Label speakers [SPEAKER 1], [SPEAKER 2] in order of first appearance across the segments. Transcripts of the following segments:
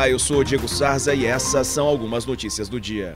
[SPEAKER 1] Olá, eu sou o Diego Sarza e essas são algumas notícias do dia.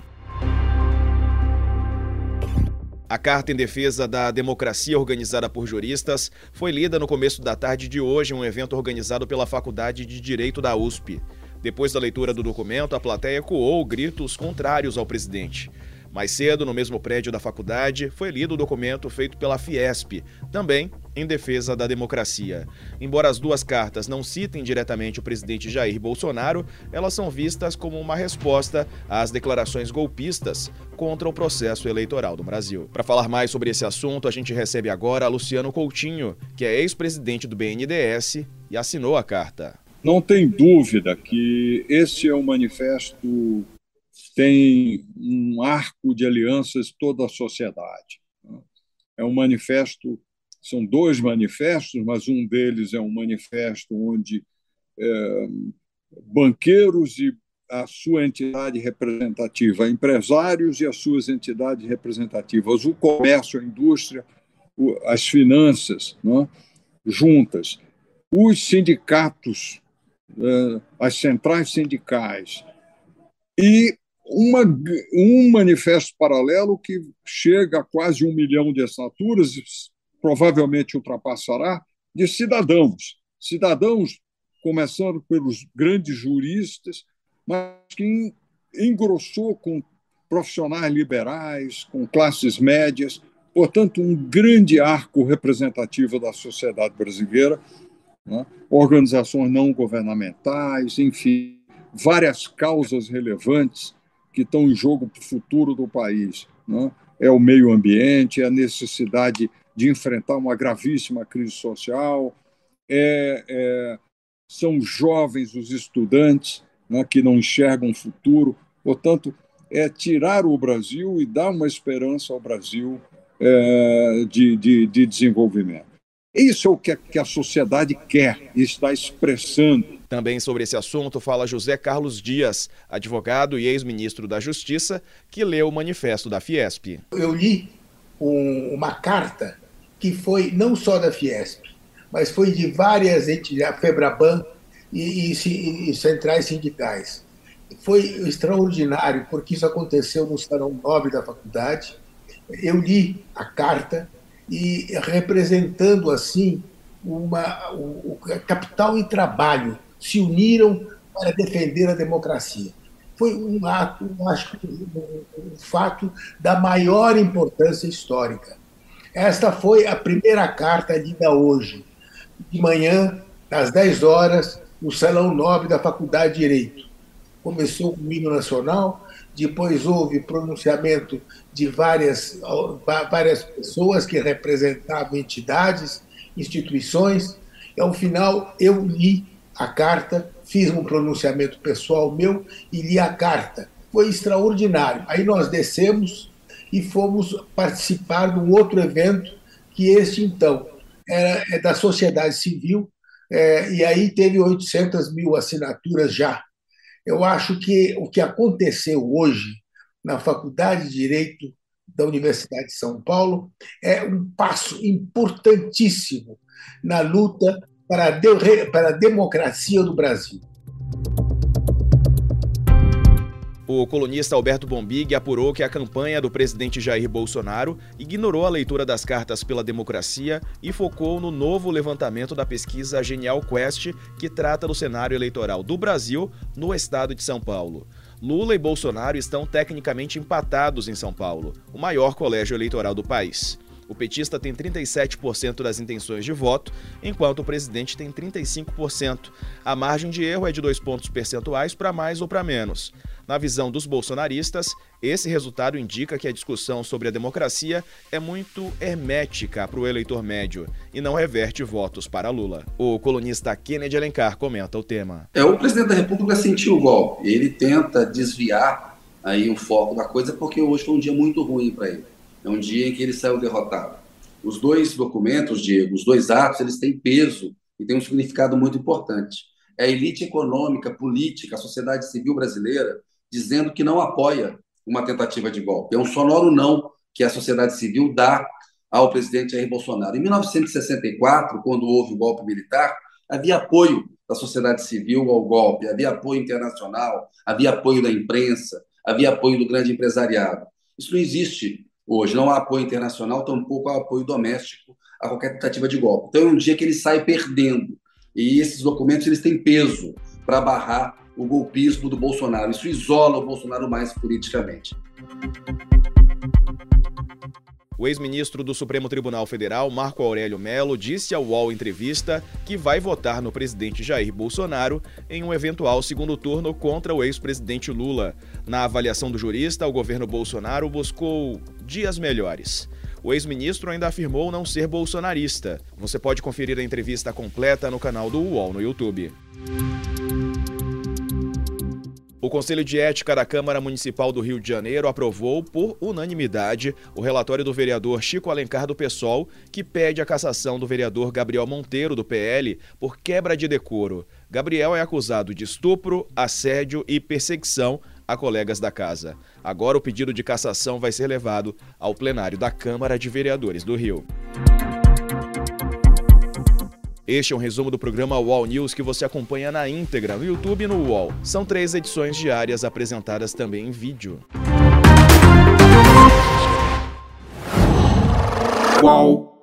[SPEAKER 1] A carta em defesa da democracia organizada por juristas foi lida no começo da tarde de hoje em um evento organizado pela Faculdade de Direito da USP. Depois da leitura do documento, a plateia ecoou gritos contrários ao presidente. Mais cedo, no mesmo prédio da faculdade, foi lido o documento feito pela Fiesp, também em defesa da democracia. Embora as duas cartas não citem diretamente o presidente Jair Bolsonaro, elas são vistas como uma resposta às declarações golpistas contra o processo eleitoral do Brasil. Para falar mais sobre esse assunto, a gente recebe agora Luciano Coutinho, que é ex-presidente do BNDES e assinou a carta.
[SPEAKER 2] Não tem dúvida que esse é um manifesto, tem um arco de alianças toda a sociedade. É um manifesto, são dois manifestos, mas um deles é um manifesto onde banqueiros e a sua entidade representativa, empresários e as suas entidades representativas, o comércio, a indústria, as finanças, né, juntas, os sindicatos, as centrais sindicais e um manifesto paralelo que chega a quase 1 milhão de assinaturas, provavelmente ultrapassará, de cidadãos começando pelos grandes juristas, mas que engrossou com profissionais liberais, com classes médias, portanto, um grande arco representativo da sociedade brasileira, né? Organizações não governamentais, enfim, várias causas relevantes que estão em jogo para o futuro do país, né? É o meio ambiente, é a necessidade de enfrentar uma gravíssima crise social, são jovens os estudantes, né, que não enxergam o futuro. Portanto, é tirar o Brasil e dar uma esperança ao Brasil de desenvolvimento. Isso é o que a sociedade quer e está expressando.
[SPEAKER 1] Também sobre esse assunto fala José Carlos Dias, advogado e ex-ministro da Justiça, que leu o manifesto da Fiesp.
[SPEAKER 3] Eu li uma carta que foi não só da Fiesp, mas foi de várias entidades, FEBRABAN e centrais sindicais. Foi extraordinário, porque isso aconteceu no Salão Nobre da faculdade. Eu li a carta e representando assim o capital e trabalho se uniram para defender a democracia. Foi um ato, acho que um fato da maior importância histórica. Esta foi a primeira carta lida hoje, de manhã, às 10 horas, no Salão Nobre da Faculdade de Direito. Começou com o hino nacional, depois houve pronunciamento de várias pessoas que representavam entidades, instituições, e ao final eu li a carta, fiz um pronunciamento pessoal meu e li a carta. Foi extraordinário. Aí nós descemos e fomos participar de um outro evento, que este, então, é da sociedade civil, e aí teve 800 mil assinaturas já. Eu acho que o que aconteceu hoje na Faculdade de Direito da Universidade de São Paulo é um passo importantíssimo na luta para a democracia do Brasil.
[SPEAKER 1] O colunista Alberto Bombig apurou que a campanha do presidente Jair Bolsonaro ignorou a leitura das cartas pela democracia e focou no novo levantamento da pesquisa Genial Quest, que trata do cenário eleitoral do Brasil no estado de São Paulo. Lula e Bolsonaro estão tecnicamente empatados em São Paulo, o maior colégio eleitoral do país. O petista tem 37% das intenções de voto, enquanto o presidente tem 35%. A margem de erro é de 2 pontos percentuais para mais ou para menos. Na visão dos bolsonaristas, esse resultado indica que a discussão sobre a democracia é muito hermética para o eleitor médio e não reverte votos para Lula. O colunista Kennedy Alencar comenta o tema.
[SPEAKER 4] O presidente da República sentiu o golpe. Ele tenta desviar aí o foco da coisa porque hoje foi um dia muito ruim para ele. É um dia em que ele saiu derrotado. Os dois documentos, Diego, os dois atos, eles têm peso e têm um significado muito importante. É a elite econômica, política, a sociedade civil brasileira dizendo que não apoia uma tentativa de golpe. É um sonoro não que a sociedade civil dá ao presidente Jair Bolsonaro. Em 1964, quando houve o golpe militar, Havia apoio da sociedade civil ao golpe, havia apoio internacional, havia apoio da imprensa, havia apoio do grande empresariado. Isso não existe hoje, não há apoio internacional, tampouco há apoio doméstico a qualquer tentativa de golpe. Então é um dia que ele sai perdendo, e esses documentos eles têm peso para barrar o golpismo do Bolsonaro. Isso isola o Bolsonaro mais politicamente.
[SPEAKER 1] O ex-ministro do Supremo Tribunal Federal, Marco Aurélio Mello, disse ao UOL Entrevista que vai votar no presidente Jair Bolsonaro em um eventual segundo turno contra o ex-presidente Lula. Na avaliação do jurista, o governo Bolsonaro buscou dias melhores. O ex-ministro ainda afirmou não ser bolsonarista. Você pode conferir a entrevista completa no canal do UOL no YouTube. O Conselho de Ética da Câmara Municipal do Rio de Janeiro aprovou, por unanimidade, o relatório do vereador Chico Alencar do PSOL, que pede a cassação do vereador Gabriel Monteiro, do PL, por quebra de decoro. Gabriel é acusado de estupro, assédio e perseguição a colegas da casa. Agora o pedido de cassação vai ser levado ao plenário da Câmara de Vereadores do Rio. Este é um resumo do programa UOL News que você acompanha na íntegra no YouTube e no UOL. São 3 edições diárias apresentadas também em vídeo.
[SPEAKER 5] UOL.